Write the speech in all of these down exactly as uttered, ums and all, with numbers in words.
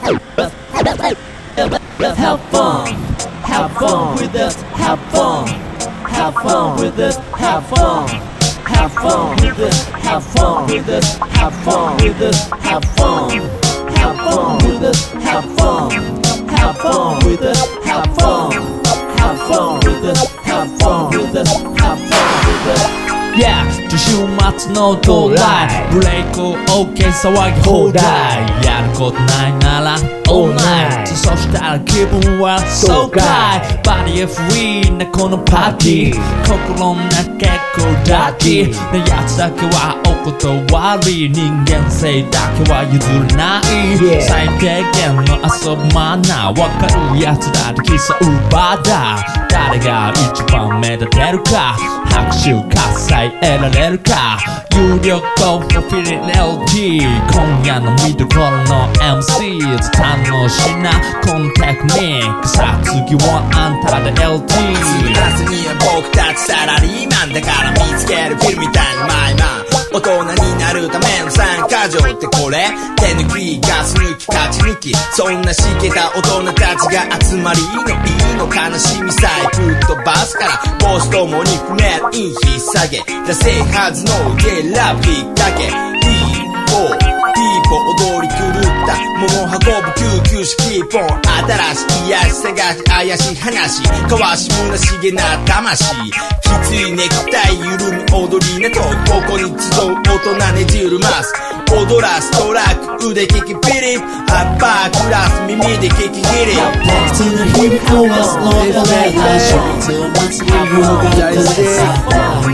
Let's have fun, have fun with us, have fun, have fun with us, have fun, have fun with us, have fun with us, have fun with us, have fun, have fun with us, have fun, have fun with us, have fun, have fun with us, have fun with us, have fun with us. Yeah, 週末の到来ブレイク OK 騒ぎ放題やることないなら All night そしたら気分は爽快バディフリーなこのパーティー心の中結構ダーティーなやつだけはお断り人間性だけは譲れない、yeah. 最低限の遊びマナーわかるやつだってキスウーバーだ誰が一番目立てるか拍手喝采得られるか有力とフィリネルティ今夜の見どころの エムシー 楽しなこのテクニックさあ次はあんたで エルティー明日には僕たちサラリーマンだから見つけるフィルみたいにマイマン大人になるための参加条ってこれ手抜きガス抜き勝ち抜きそんなしけた大人たちが集まりいいのいいの悲しみさえ吹っ飛ばすから帽子ともに船イン引っ提げ出せはずのゲラブ引っ掛けピーポーピーポー踊り狂った物運ぶ救急車キーポン新しい癒し探し怪しい話かわしむなしげな魂きついネクタイ緩み踊りなとここに集う大人ねじるます踊らすトラック腕利きピリアッパークラス耳で聞きギリ Back to the heat of us no the passion till once you got the side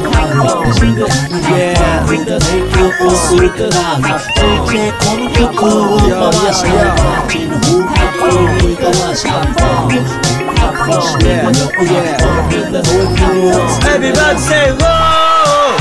Yeah, with the take you for super love D J この曲を回して街のフッハップにかわしhave fun have fun yeah yeah with the whole Everybody say whoa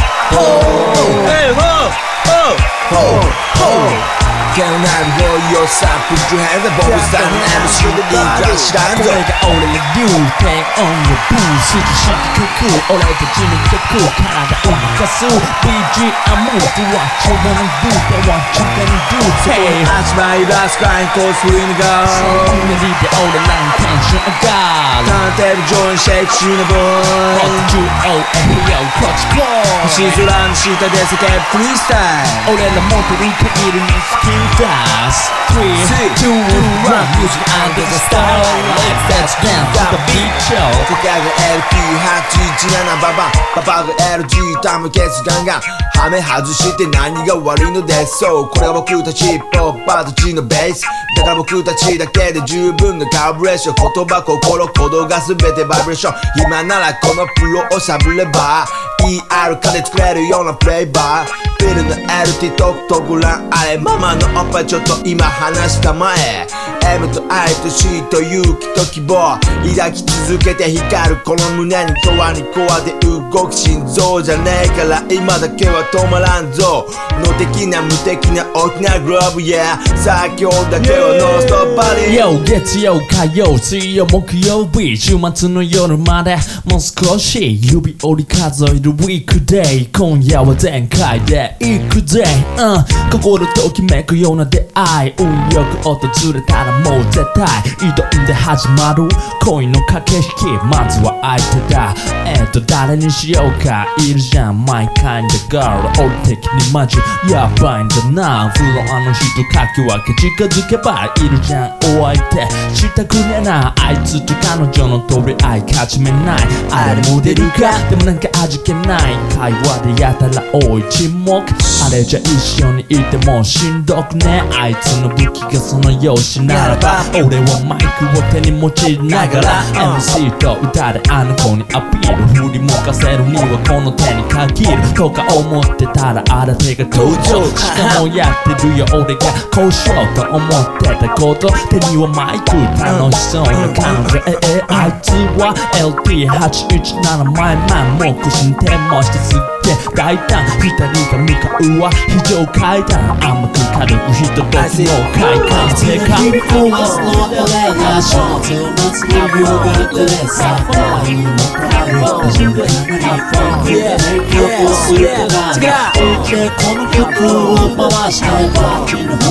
whoa hey whoa whoa whoa whoa Can I roll your side put your hands up over the sun and the sugar beat crash down これが俺の You Take on your boots 好きしき曲俺たちの曲体を動かす ビージーエム Do what you wanna do But what you gonna do Hey 始まりラスクラインコースフリーのガーその無理で俺らのテンション上がるターンテーブル上にシェイク中のボーイ What you owe and hereこっち来い星空の下で叫ぶフリースタイル俺ら持ってる限りのスキルDas three, two, one Music under the starlight Let's dance to the beat show 世界が エルピーはちいちなな ババババが エルジー タムケツガンガンハメ外して何が悪いのですそうこれが僕たちポッパーたちのベースだから僕たちだけで十分なカブレーション言葉心鼓動が全てバイブレーション今ならこのプロをしゃぶれば イーアール 化で作れるようなプレイバービルの エルティー と特欄あれママのおっぱいちょっと今話したまえ エム と アイ と シー と勇気と希望抱き続けて光るこの胸に永遠にコアで動く心臓じゃねえから今だけは止まらんぞ無敵な無敵な大きなグローブ Yeah さあ今日だけはノンストップバディ Yo 月曜火曜水曜木曜日週末の夜までもう少し指折り数えるウィークデイ今夜は全開で行くぜ、うん、心ときめくような出会い運よく訪れたらもう絶対挑んで始まる恋の駆け引きまずは相手だえっと誰にしようかいるじゃん My kind of girl 俺的にマジやばいんだなフロアの人かき分け近づけばいるじゃんお相手したくねえなあいつと彼女の取り合い勝ち目ないあれも出るかでもなんか味気ない会話でやたら多い沈黙あれじゃ一緒にいてもしんどくねあいつの武器がその容姿ならば俺はマイクを手に持ちながら エムシー と歌であの子にアピール振り向かせるにはこの手に限るとか思ってたらあら手が登場しかもやってるよ俺がこうしようと思ってたこと手にはマイク楽しそうな彼女ええあいつは エルティーはちいちなな マイマンもう腰に手もしてすっげえ大胆二人が向かうは非常階段甘く軽くひとときの快感世界に壊すのでレガション週末に広がってレッサーファイルも帰る自分でハッファンで提供するから ディージェー この曲を回して街のフッハッ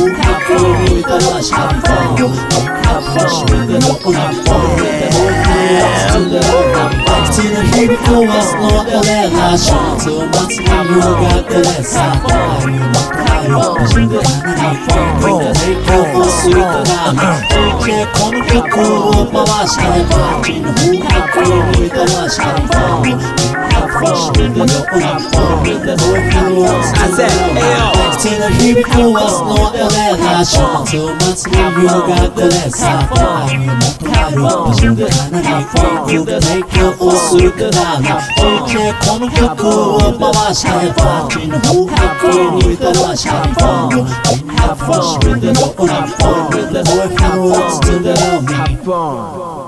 風に歌わし Have fun Have fun でのオナフォンでも包んでる口の響くはその俺ら週末を待つのよがってレッサーファイルも太陽自分で何フォンで提供をするからディージェー この曲を回してバッチの風風に歌わし Have fun Have fun でのオナフォンでも包んでる口の響くはその俺ら週末を待つのよがってレッサーファイルも太陽自分で何フォンで提供をするからディージェー この曲を回してバッチの風風に歌わし Have fun Have fun でのオナフォンでも包んでる Have fun